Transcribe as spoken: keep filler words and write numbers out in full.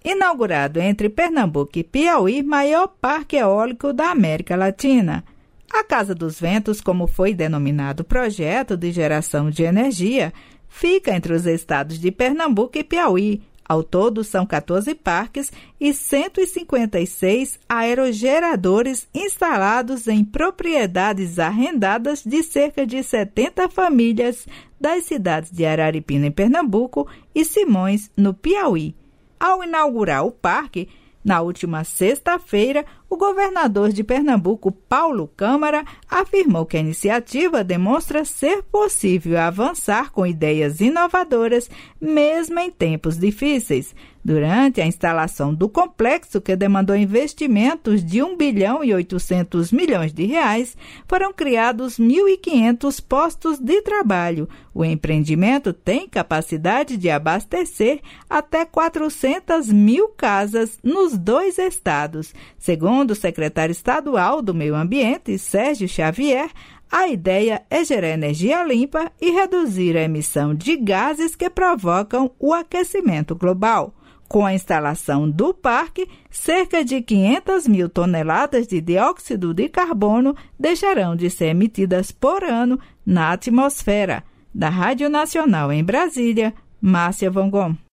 inaugurado entre Pernambuco e Piauí, maior parque eólico da América Latina. A Casa dos Ventos, como foi denominado o projeto de geração de energia, fica entre os estados de Pernambuco e Piauí. Ao todo, são quatorze parques e cento e cinquenta e seis aerogeradores instalados em propriedades arrendadas de cerca de setenta famílias das cidades de Araripina, em Pernambuco, e Simões, no Piauí. Ao inaugurar o parque, na última sexta-feira, o governador de Pernambuco, Paulo Câmara, afirmou que a iniciativa demonstra ser possível avançar com ideias inovadoras, mesmo em tempos difíceis. Durante a instalação do complexo, que demandou investimentos de um bilhão e oitocentos milhões de reais, foram criados mil e quinhentos postos de trabalho. O empreendimento tem capacidade de abastecer até quatrocentas mil casas nos dois estados. Segundo o secretário estadual do Meio Ambiente, Sérgio Xavier, a ideia é gerar energia limpa e reduzir a emissão de gases que provocam o aquecimento global. Com a instalação do parque, cerca de quinhentas mil toneladas de dióxido de carbono deixarão de ser emitidas por ano na atmosfera. Da Rádio Nacional em Brasília, Márcia Von Gom.